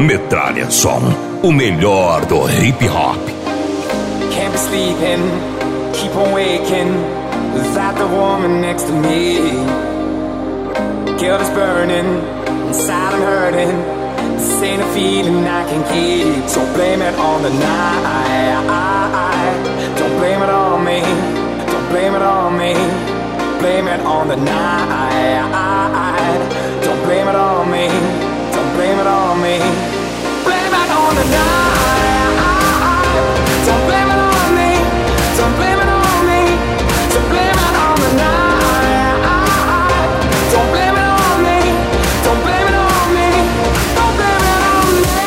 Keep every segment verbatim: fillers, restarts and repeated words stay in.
Metralha Som, o melhor do hip hop. Can't be sleeping, keep on waking without the woman next to me. Guilt is burning, inside I'm hurting. This ain't a feeling I can keep. So blame it on the night. Don't blame it on me. Don't blame it on me. Blame it on the night. Don't blame it on me. Don't blame it on me. Blame it on the night. Don't blame it on me. Don't blame it on me. Don't blame it on the night. Don't blame it on me. Don't blame it on me. Don't blame it on me.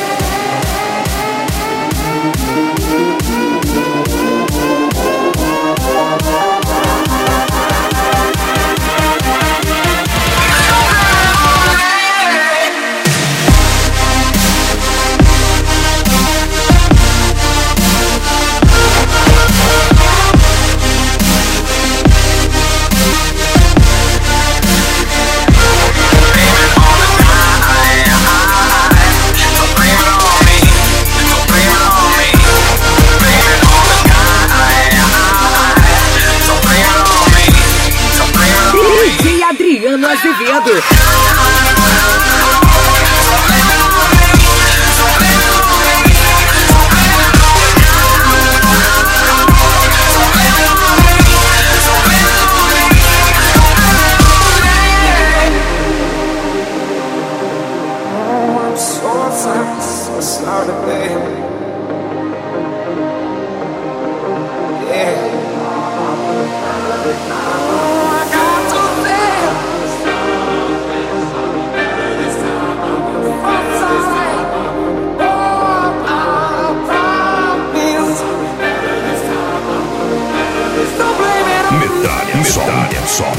Adriano Azevedo. Metralha Som.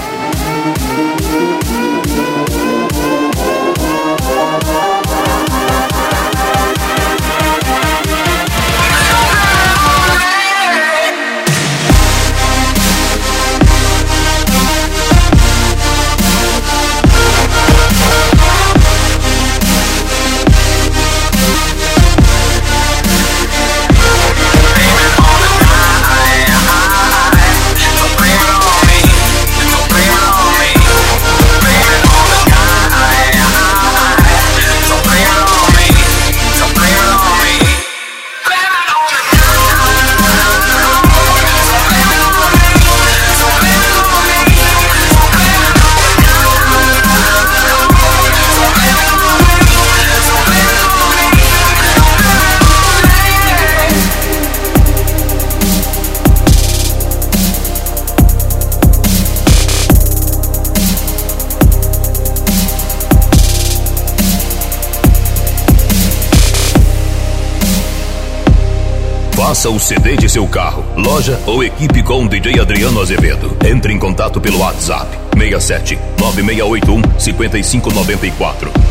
Faça o C D de seu carro, loja ou equipe com o D J Adriano Azevedo. Entre em contato pelo WhatsApp seis sete nove seis oito um cinco cinco nove quatro.